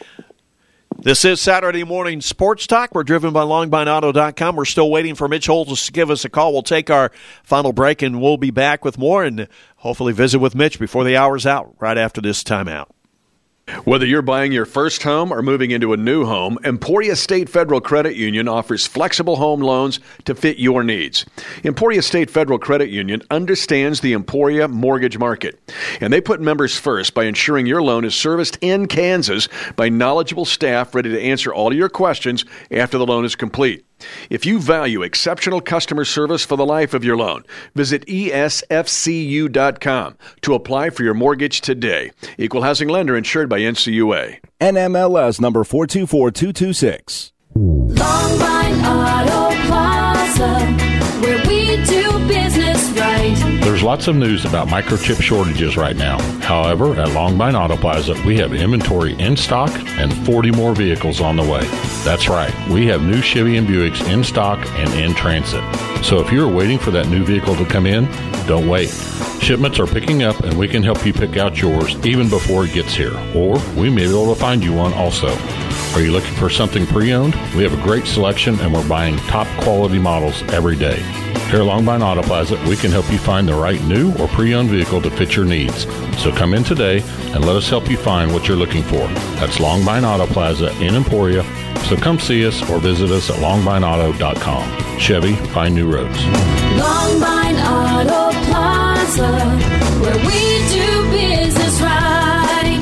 This is Saturday Morning Sports Talk. We're driven by Longbine Auto dot com. We're still waiting for Mitch Holtis to give us a call. We'll take our final break, and we'll be back with more and hopefully visit with Mitch before the hour's out, right after this timeout. Whether you're buying your first home or moving into a new home, Emporia State Federal Credit Union offers flexible home loans to fit your needs. Emporia State Federal Credit Union understands the Emporia mortgage market, and they put members first by ensuring your loan is serviced in Kansas by knowledgeable staff ready to answer all of your questions after the loan is complete. If you value exceptional customer service for the life of your loan, visit E S F C U dot com to apply for your mortgage today. Equal housing lender insured by N C U A. N M L S number four two four two two six. Longbine Auto Plaza, where we do business right. There's lots of news about microchip shortages right now. However, at Longbine Auto Plaza, we have inventory in stock and forty more vehicles on the way. That's right, we have new Chevy and Buicks in stock and in transit. So if you're waiting for that new vehicle to come in, don't wait. Shipments are picking up, and we can help you pick out yours even before it gets here. Or we may be able to find you one also. Are you looking for something pre-owned? We have a great selection, and we're buying top quality models every day. Here at Longbine Auto Plaza, we can help you find the right new or pre-owned vehicle to fit your needs. So come in today and let us help you find what you're looking for. That's Longbine Auto Plaza in Emporia. So come see us or visit us at longbine auto dot com. Chevy, find new roads. Longbine Auto Plaza, where we do business right.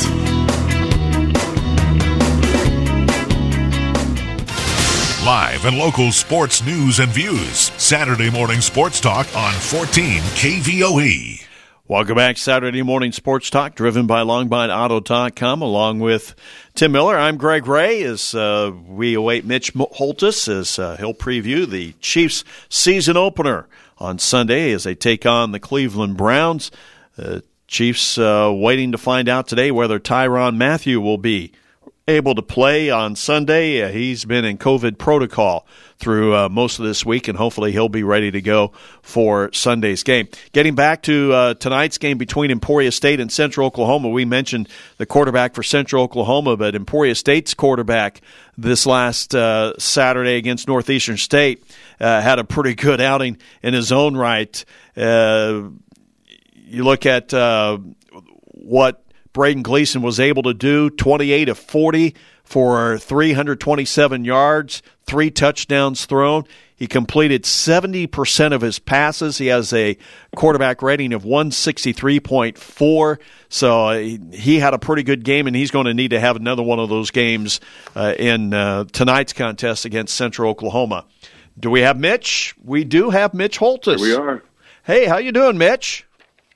Live and local sports news and views. Saturday Morning Sports Talk on fourteen K V O E. Welcome back, Saturday Morning Sports Talk, driven by longbine auto dot com, along with Tim Miller. I'm Greg Ray, as uh, we await Mitch Holtis as uh, he'll preview the Chiefs' season opener on Sunday as they take on the Cleveland Browns. Uh, Chiefs uh, waiting to find out today whether Tyrann Mathieu will be able to play on Sunday. Uh, he's been in COVID protocol through uh, most of this week, and hopefully he'll be ready to go for Sunday's game. Getting back to uh, tonight's game between Emporia State and Central Oklahoma, we mentioned the quarterback for Central Oklahoma, but Emporia State's quarterback this last uh, Saturday against Northeastern State uh, had a pretty good outing in his own right. Uh, you look at uh, what Braden Gleason was able to do, twenty-eight of forty for three hundred twenty-seven yards, three touchdowns thrown. He completed seventy percent of his passes. He has a quarterback rating of one sixty-three point four. So uh, he, he had a pretty good game, and he's going to need to have another one of those games uh, in uh, tonight's contest against Central Oklahoma. Do we have Mitch? We do have Mitch Holtis. Here we are. Hey, how you doing, Mitch?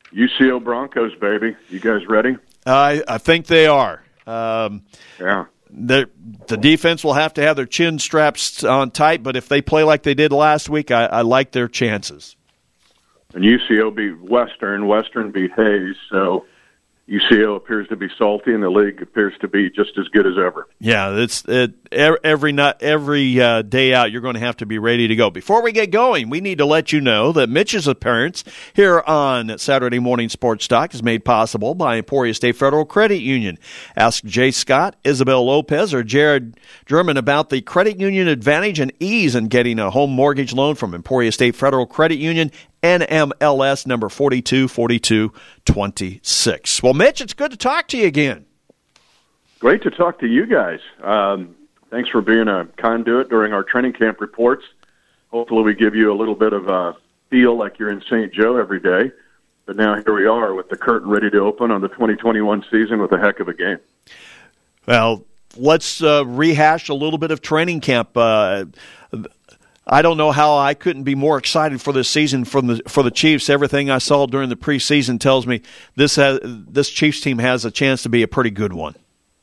U C O Broncos, baby. You guys ready? I I think they are. Um, yeah. The defense will have to have their chin straps on tight, but if they play like they did last week, I, I like their chances. And U C O beat Western. Western beat Hayes, so U C O appears to be salty, and the league appears to be just as good as ever. Yeah, it's it, every not every uh, day out. You're going to have to be ready to go. Before we get going, we need to let you know that Mitch's appearance here on Saturday Morning Sports Talk is made possible by Emporia State Federal Credit Union. Ask Jay Scott, Isabel Lopez, or Jared German about the credit union advantage and ease in getting a home mortgage loan from Emporia State Federal Credit Union. N M L S number forty-two forty-two twenty-six. Well, Mitch, it's good to talk to you again. Great to talk to you guys. Um, thanks for being a conduit during our training camp reports. Hopefully we give you a little bit of a feel like you're in Saint Joe every day. But now here we are with the curtain ready to open on the twenty twenty-one season with a heck of a game. Well, let's uh, rehash a little bit of training camp. Uh, I don't know how I couldn't be more excited for this season from the for the Chiefs. Everything I saw during the preseason tells me this has, this Chiefs team has a chance to be a pretty good one.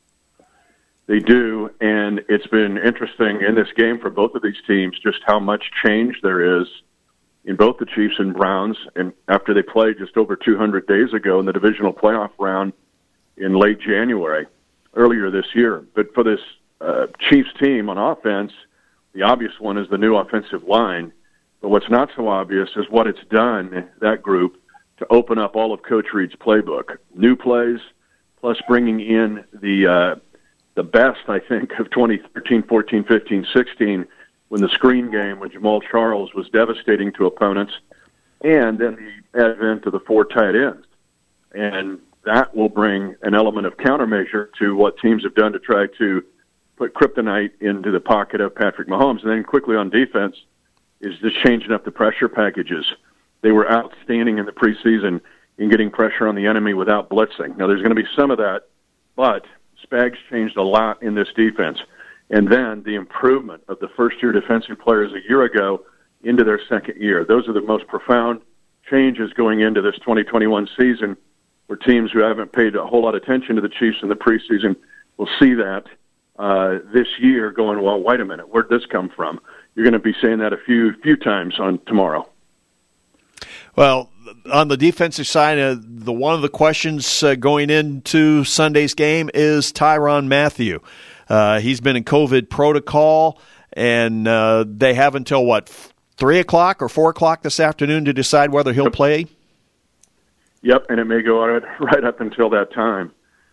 They do, and it's been interesting in this game for both of these teams just how much change there is in both the Chiefs and Browns. And after they played just over two hundred days ago in the divisional playoff round in late January, earlier this year. But for this uh, Chiefs team on offense, the obvious one is the new offensive line, but what's not so obvious is what it's done, that group, to open up all of Coach Reed's playbook. New plays, plus bringing in the uh, the best, I think, of twenty thirteen, fourteen, fifteen, sixteen, when the screen game with Jamal Charles was devastating to opponents, and then the advent of the four tight ends. And that will bring an element of countermeasure to what teams have done to try to put kryptonite into the pocket of Patrick Mahomes. And then quickly on defense is just changing up the pressure packages. They were outstanding in the preseason in getting pressure on the enemy without blitzing. Now, there's going to be some of that, but Spags changed a lot in this defense. And then the improvement of the first-year defensive players a year ago into their second year. Those are the most profound changes going into this twenty twenty-one season, where teams who haven't paid a whole lot of attention to the Chiefs in the preseason will see that Uh, this year going, well, wait a minute, where'd this come from? You're going to be saying that a few few times on tomorrow. Well, on the defensive side, uh, the one of the questions uh, going into Sunday's game is Tyrann Mathieu. Uh, he's been in COVID protocol, and uh, they have until, what, three o'clock or four o'clock this afternoon to decide whether he'll play? Yep, and it may go right, right up until that time.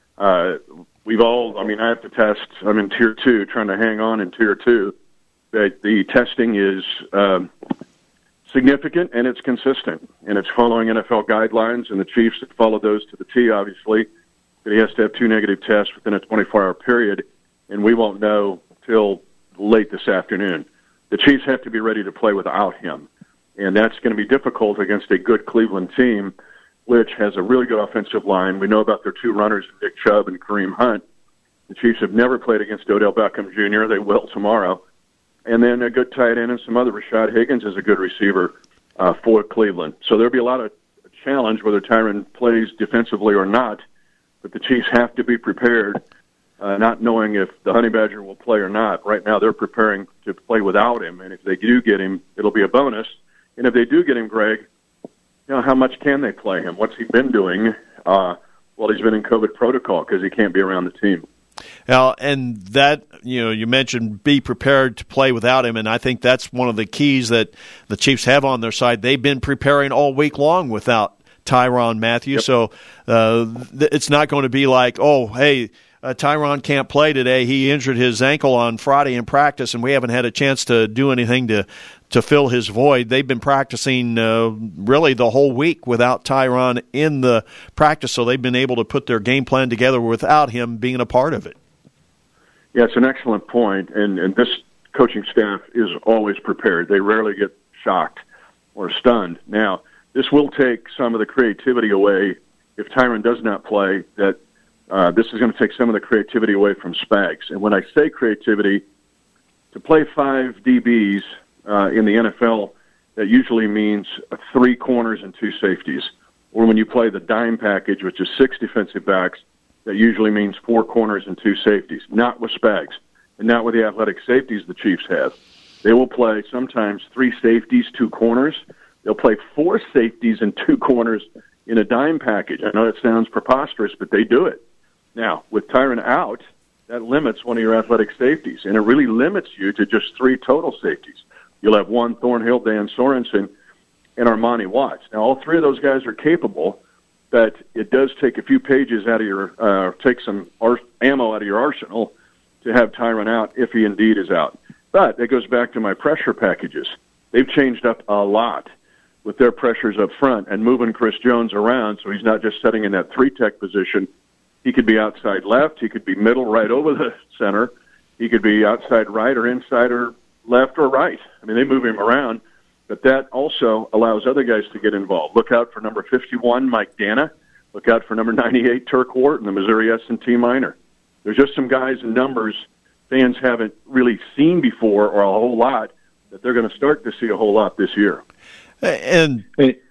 Uh We've all, I mean, I have to test. I'm in Tier two, trying to hang on in Tier two. But the testing is um, significant, and it's consistent. And it's following N F L guidelines, and the Chiefs have followed those to the T, obviously. But he has to have two negative tests within a twenty-four hour period, and we won't know till late this afternoon. The Chiefs have to be ready to play without him, and that's going to be difficult against a good Cleveland team, which has a really good offensive line. We know about their two runners, Nick Chubb and Kareem Hunt. The Chiefs have never played against Odell Beckham Junior They will tomorrow. And then a good tight end and some other. Rashad Higgins is a good receiver uh, for Cleveland. So there'll be a lot of challenge whether Tyrann plays defensively or not. But the Chiefs have to be prepared, uh, not knowing if the Honey Badger will play or not. Right now they're preparing to play without him. And if they do get him, it'll be a bonus. And if they do get him, Greg, you know, how much can they play him? What's he been doing uh, while he's been in COVID protocol because he can't be around the team? Now, and that, you know, you mentioned be prepared to play without him, and I think that's one of the keys that the Chiefs have on their side. They've been preparing all week long without Tyrann Mathieu, yep. so uh, it's not going to be like, oh, hey, Uh, Tyrann can't play today. He injured his ankle on Friday in practice, and we haven't had a chance to do anything to, to fill his void. They've been practicing uh, really the whole week without Tyrann in the practice, so they've been able to put their game plan together without him being a part of it. Yeah, it's an excellent point, and, and this coaching staff is always prepared. They rarely get shocked or stunned. Now, this will take some of the creativity away if Tyrann does not play, that Uh, this is going to take some of the creativity away from Spags. And when I say creativity, to play five D Bs uh, in the N F L, that usually means three corners and two safeties. Or when you play the dime package, which is six defensive backs, that usually means four corners and two safeties, not with Spags, and not with the athletic safeties the Chiefs have. They will play sometimes three safeties, two corners. They'll play four safeties and two corners in a dime package. I know it sounds preposterous, but they do it. Now, with Tyron out, that limits one of your athletic safeties, and it really limits you to just three total safeties. You'll have one Thornhill, Dan Sorensen, and Armani Watts. Now, all three of those guys are capable, but it does take a few pages out of your, uh, take some ar- ammo out of your arsenal to have Tyron out if he indeed is out. But that goes back to my pressure packages. They've changed up a lot with their pressures up front and moving Chris Jones around so he's not just sitting in that three-tech position. He could be outside left. He could be middle right over the center. He could be outside right or inside or left or right. I mean, they move him around. But that also allows other guys to get involved. Look out for number fifty-one, Mike Dana. Look out for number ninety-eight, Turk Wharton, the Missouri S and T minor. There's just some guys and numbers fans haven't really seen before or a whole lot that they're going to start to see a whole lot this year. And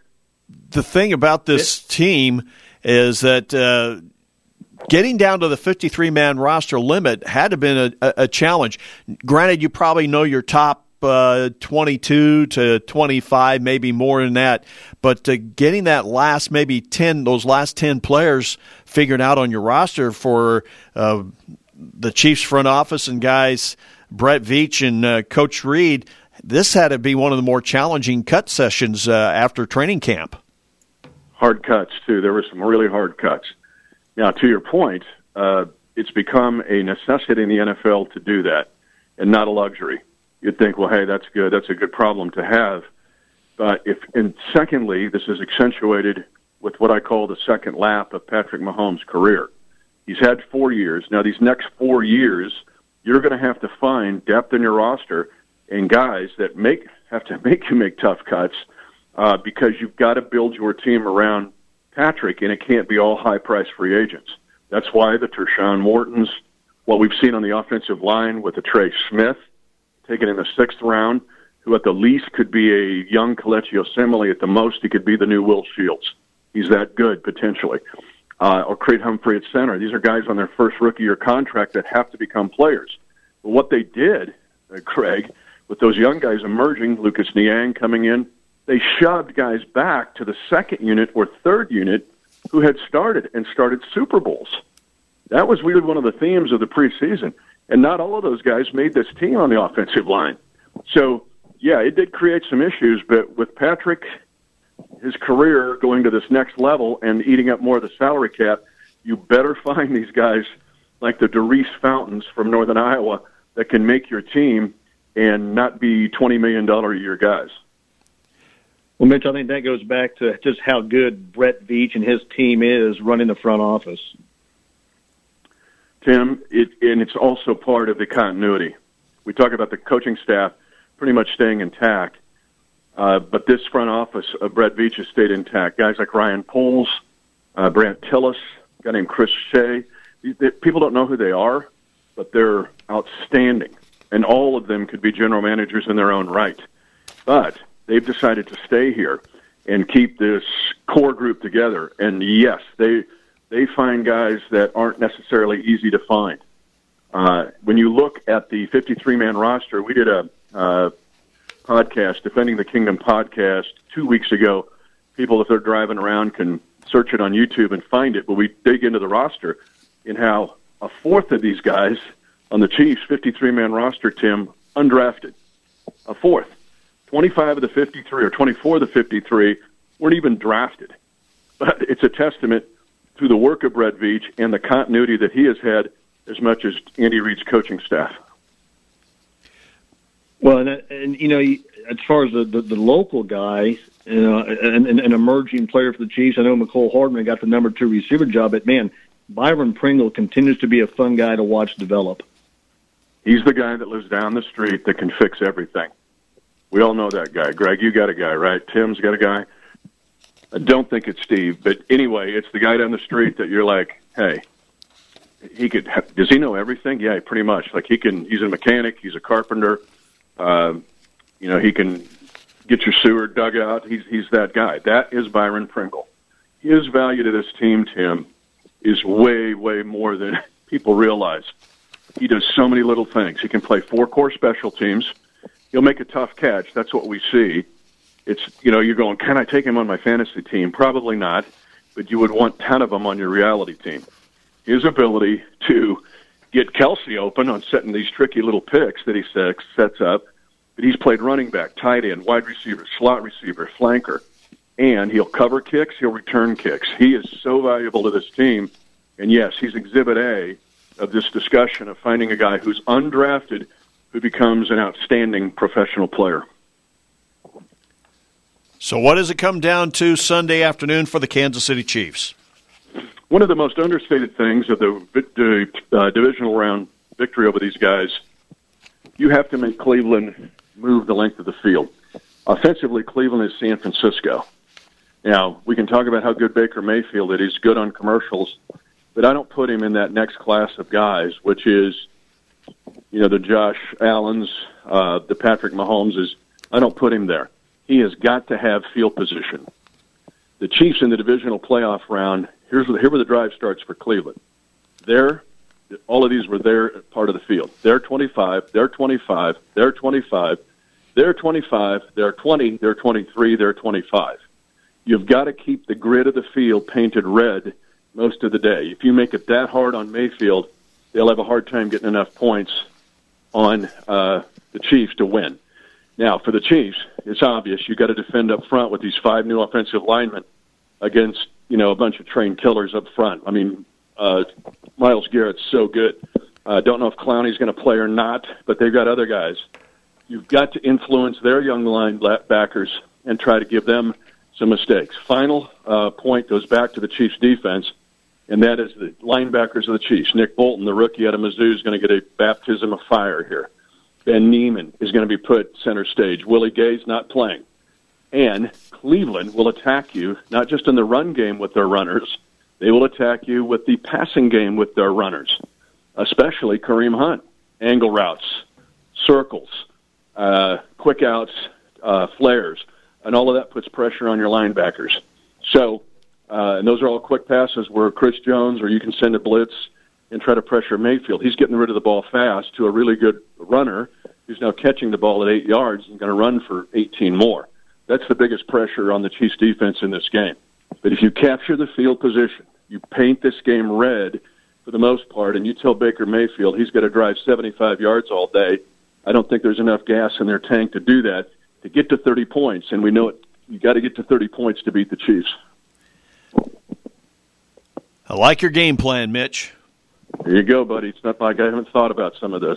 the thing about this team is that uh, getting down to the fifty-three man roster limit had to have been a, a challenge. Granted, you probably know your top Uh, twenty-two to twenty-five, maybe more than that. But uh, getting that last maybe ten, those last ten players figured out on your roster for uh, the Chiefs front office and guys, Brett Veach and uh, Coach Reed, this had to be one of the more challenging cut sessions uh, after training camp. Hard cuts, too. There were some really hard cuts. Now, to your point, uh, it's become a necessity in the N F L to do that and not a luxury. You'd think, well, hey, that's good. That's a good problem to have. But if, and secondly, this is accentuated with what I call the second lap of Patrick Mahomes' career. He's had four years. Now, these next four years, you're going to have to find depth in your roster and guys that make have to make you make tough cuts uh, because you've got to build your team around Patrick, and it can't be all high-priced free agents. That's why the Tershawn Whartons, what we've seen on the offensive line with the Trey Smith, taken in the sixth round, who at the least could be a young Kelechi Osemele. At the most, he could be the new Will Shields. He's that good, potentially. Uh, or Creed Humphrey at center. These are guys on their first rookie-year contract that have to become players. But what they did, uh, Craig, with those young guys emerging, Lucas Niang coming in, they shoved guys back to the second unit or third unit who had started and started Super Bowls. That was really one of the themes of the preseason. And not all of those guys made this team on the offensive line. So, yeah, it did create some issues, but with Patrick, his career going to this next level and eating up more of the salary cap, you better find these guys like the Derice Fountains from Northern Iowa that can make your team and not be twenty million dollars a year guys. Well, Mitch, I think that goes back to just how good Brett Veach and his team is running the front office. Tim, it, and it's also part of the continuity. We talk about the coaching staff pretty much staying intact, uh, but this front office of Brett Veach has stayed intact. Guys like Ryan Poles, uh, Brant Tillis, a guy named Chris Shea. These, they, people don't know who they are, but they're outstanding, and all of them could be general managers in their own right. But they've decided to stay here and keep this core group together. And, yes, they – They find guys that aren't necessarily easy to find. Uh, when you look at the fifty-three man roster, we did a uh, podcast, Defending the Kingdom podcast, two weeks ago. People, if they're driving around, can search it on YouTube and find it. But we dig into the roster in how a fourth of these guys on the Chiefs' fifty-three man roster, Tim, undrafted. A fourth. twenty-five of the fifty-three or twenty-four of the fifty-three weren't even drafted. But it's a testament to the work of Brett Veach and the continuity that he has had as much as Andy Reid's coaching staff. Well, and, and you know, as far as the, the, the local guys, you know, an, an emerging player for the Chiefs, I know McCole Hardman got the number two receiver job, but, man, Byron Pringle continues to be a fun guy to watch develop. He's the guy that lives down the street that can fix everything. We all know that guy. Greg, you got a guy, right? Tim's got a guy. I don't think it's Steve, but anyway, it's the guy down the street that you're like, hey, he could. Does he know everything? Yeah, pretty much. Like he can. He's a mechanic. He's a carpenter. Uh, you know, he can get your sewer dug out. He's he's that guy. That is Byron Pringle. his value to this team, Tim, is way, way more than people realize. He does so many little things. He can play four-core special teams. He'll make a tough catch. That's what we see. It's, you know, you're going, can I take him on my fantasy team? Probably not, but you would want ten of them on your reality team. His ability to get Kelsey open on setting these tricky little picks that he sets up, but he's played running back, tight end, wide receiver, slot receiver, flanker, and he'll cover kicks, he'll return kicks. He is so valuable to this team, and yes, he's Exhibit A of this discussion of finding a guy who's undrafted who becomes an outstanding professional player. So what does it come down to Sunday afternoon for the Kansas City Chiefs? One of the most understated things of the uh, divisional round victory over these guys, you have to make Cleveland move the length of the field. Offensively, Cleveland is San Francisco. Now, we can talk about how good Baker Mayfield is. He's good on commercials, but I don't put him in that next class of guys, which is, you know, the Josh Allens, uh, the Patrick Mahomeses. I don't put him there. He has got to have field position. The Chiefs in the divisional playoff round, here's where, here where the drive starts for Cleveland. They're, all of these were their part of the field. They're twenty-five, they're twenty-five, they're twenty-five, they're twenty-five, they're twenty, they're twenty-three, they're twenty-five. You've got to keep the grid of the field painted red most of the day. If you make it that hard on Mayfield, they'll have a hard time getting enough points on uh, the Chiefs to win. Now, for the Chiefs, it's obvious. You've got to defend up front with these five new offensive linemen against, you know, a bunch of trained killers up front. I mean, uh, Myles Garrett's so good. I uh, don't know if Clowney's going to play or not, but they've got other guys. You've got to influence their young linebackers and try to give them some mistakes. Final uh, point goes back to the Chiefs' defense, and that is the linebackers of the Chiefs. Nick Bolton, the rookie out of Mizzou, is going to get a baptism of fire here. Ben Neiman is going to be put center stage. Willie Gay's not playing. And Cleveland will attack you, not just in the run game with their runners, they will attack you with the passing game with their runners, especially Kareem Hunt. Angle routes, circles, uh, quick outs, uh, flares, and all of that puts pressure on your linebackers. So, uh, and those are all quick passes where Chris Jones, or you can send a blitz and try to pressure Mayfield. He's getting rid of the ball fast to a really good runner who's now catching the ball at eight yards and going to run for eighteen more. That's the biggest pressure on the Chiefs' defense in this game. But if you capture the field position, you paint this game red for the most part, and you tell Baker Mayfield he's got to drive seventy-five yards all day, I don't think there's enough gas in their tank to do that, to get to thirty points. And we know it. You got to get to thirty points to beat the Chiefs. I like your game plan, Mitch. There you go, buddy. It's not like I haven't thought about some of this.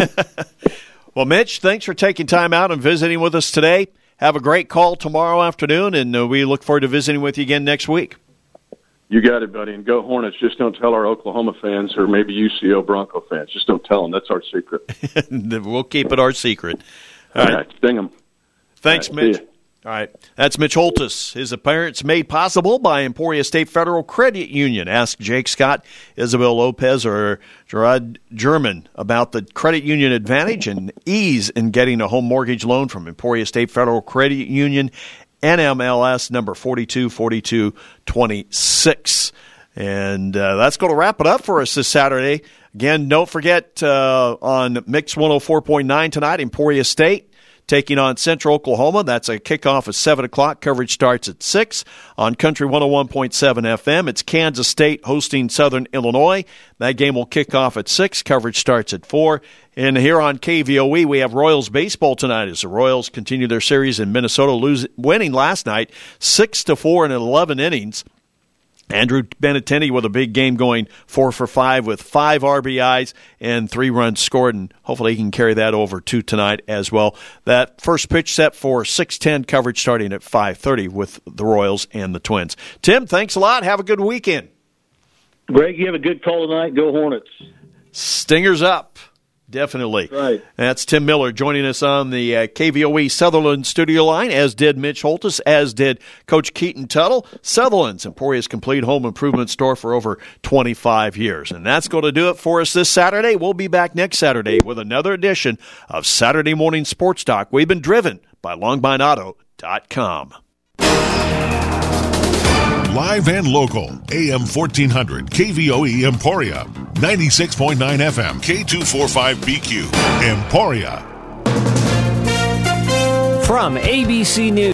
Well, Mitch, thanks for taking time out and visiting with us today. Have a great call tomorrow afternoon, and uh, we look forward to visiting with you again next week. You got it, buddy. And go Hornets. Just don't tell our Oklahoma fans or maybe U C O Bronco fans. Just don't tell them. That's our secret. We'll keep it our secret. All, All right. right. Sting them. Thanks, All right, Mitch. All right. That's Mitch Holthus. His appearance made possible by Emporia State Federal Credit Union. Ask Jake Scott, Isabel Lopez, or Gerard German about the credit union advantage and ease in getting a home mortgage loan from Emporia State Federal Credit Union, N M L S number forty-two forty-two twenty-six. And uh, that's going to wrap it up for us this Saturday. Again, don't forget uh, on Mix one oh four point nine tonight, Emporia State taking on Central Oklahoma. That's a kickoff at seven o'clock. Coverage starts at six. On Country one oh one point seven F M, it's Kansas State hosting Southern Illinois. That game will kick off at six. Coverage starts at four. And here on K V O E, we have Royals baseball tonight as the Royals continue their series in Minnesota, losing, winning last night six to four in eleven innings. Andrew Benintendi with a big game going four for five with five R B Is and three runs scored, and hopefully he can carry that over to tonight as well. That first pitch set for six ten, coverage starting at five thirty with the Royals and the Twins. Tim, thanks a lot. Have a good weekend. Greg, you have a good call tonight. Go Hornets. Stingers up. Definitely. Right. That's Tim Miller joining us on the uh, K V O E Sutherland studio line, as did Mitch Holthus, as did Coach Keaton Tuttle. Sutherland's Emporia's complete home improvement store for over twenty-five years. And that's going to do it for us this Saturday. We'll be back next Saturday with another edition of Saturday Morning Sports Talk. We've been driven by Longbine Auto dot com. Live Live and local. A M fourteen hundred K V O E Emporia. ninety-six point nine F M K two forty-five B Q. Emporia. From A B C News.